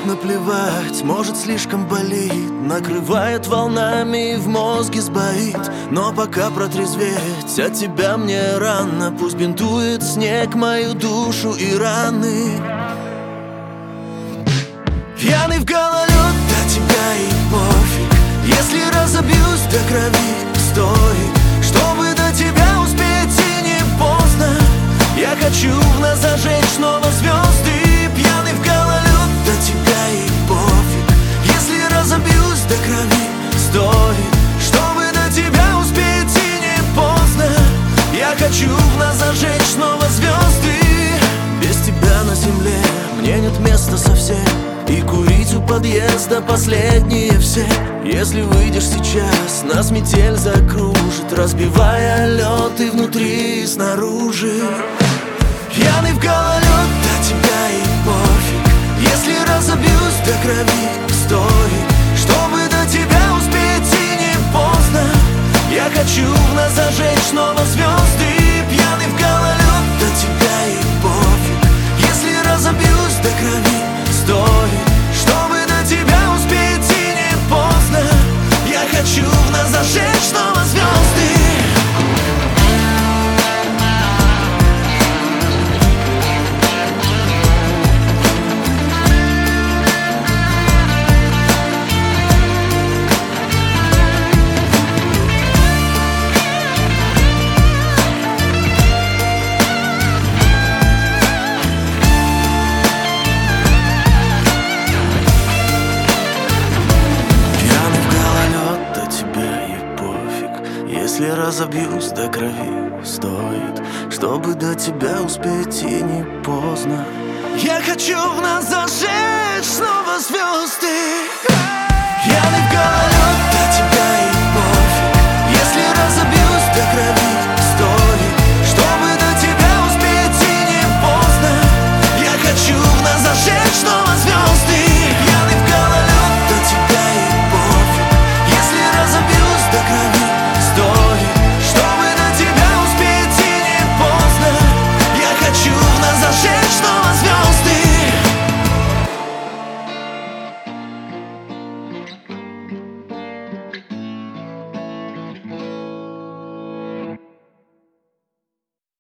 наплевать, может слишком болит, накрывает волнами и в мозге сбоит. Но пока протрезветь от тебя мне рано, пусть бинтует снег мою душу и раны. Пьяный в гололед, до тебя и пофиг, если разобьюсь до крови, стоит, чтобы до тебя успеть и не поздно. Я хочу вновь зажечь снова звезды. Пьяный в гололед, до тебя и пофиг, если разобьюсь до крови, стоит, чтобы до тебя успеть и не поздно. Я хочу вновь зажечь снова звезды. Без тебя на земле мне нет места совсем, и курить у подъезда последние все. Если выйдешь сейчас, нас метель закружит, разбивая лед и внутри, и снаружи. Пьяный в гололед, до тебя и пофиг, если разобьюсь до крови, стоит, чтобы до тебя успеть и не поздно. Я хочу вновь зажечь снова звезды. Пьяный в гололед, до тебя и пофиг, если разобьюсь до крови, стоит, чтобы до тебя успеть и не поздно. Я хочу вновь зажечь снова звезды. Если разобьюсь до крови, стоит, чтобы до тебя успеть и не поздно. Я хочу вновь зажечь